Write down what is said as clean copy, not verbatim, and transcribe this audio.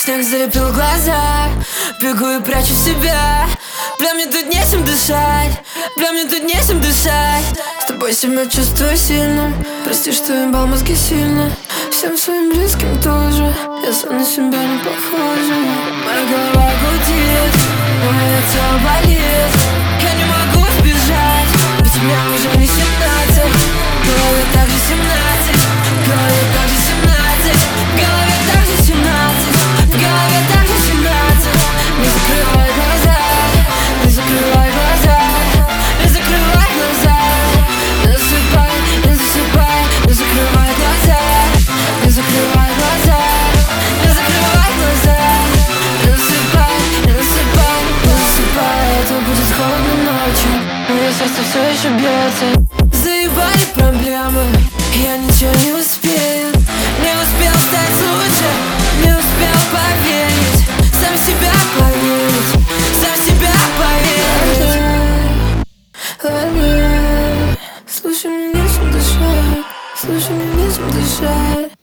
Снег залепил глаза, бегу и прячу себя. Бля, мне тут нечем дышать, бля, мне тут нечем дышать. С тобой себя чувствую сильным, прости, что ебал мозги сильно. Всем своим близким тоже, я сам на себя не похожа. Моя голова гудит, мое тело болит. Я не могу сбежать, ведь мне уже не 17. В голове также 17, в голове также 17, в голове также 17, в голове также 17. Не закрывай глаза, не закрывай глаза, не закрывай глаза. Не засыпай, не засыпай, не закрывай глаза, не закрывай глаза, не закрывай глаза. Не засыпай, не засыпай, не засыпай. Это будет холодной ночью, мое сердце все еще бьется. Заебали проблемы, я ничего не успею. Не успел стать лучше, не успел поверить. Сам в себя поверить, сам в себя поверить. Слушай, мне нечем дышать, слушай, мне нечем дышать.